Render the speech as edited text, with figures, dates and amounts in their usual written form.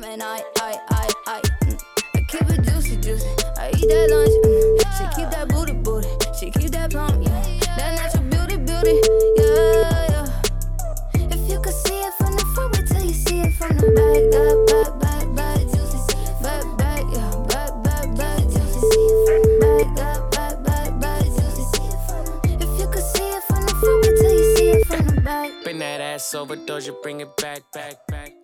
and I keep it juicy, I eat that lunch, she keep that booty, she keep that plump, yeah. That natural beauty, yeah. If you could see it from the front, wait till you see it from the back, back, juicy, back, yeah, back, juicy, see it from the back, back, juicy, see it from the. If you could see it from the front, wait till you see it from the back. Bring that ass over, Doja, bring it back.